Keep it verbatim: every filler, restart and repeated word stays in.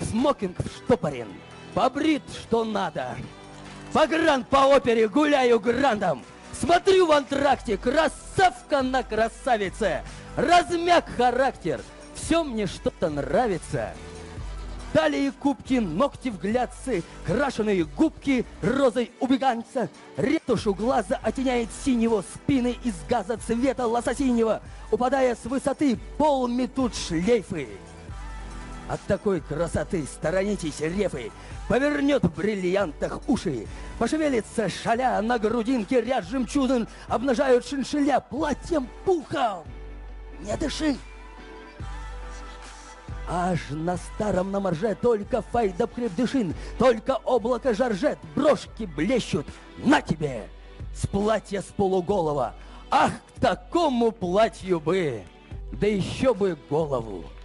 Смокинг вштопорен, побрит что надо. Погран по опере гуляю грандом. Смотрю в антракте, красавка на красавице. Размяк характер, все мне что-то нравится. Далее кубки, ногти в глядцы, крашеные губки розой убеганца. Ретушь у глаза оттеняет синего, спины из газа цвета лососинего. Упадая с высоты, пол метут шлейфы. От такой красоты сторонитесь рефы. Повернет в бриллиантах уши. Пошевелится шаля на грудинке, ряд жемчужин обнажают шиншиля платьем пухом. Не дыши! Аж на старом на морже только файда крепдышин, только облако жаржет, брошки блещут. На тебе! С платья с полуголова. Ах, к такому платью бы! Да еще бы голову!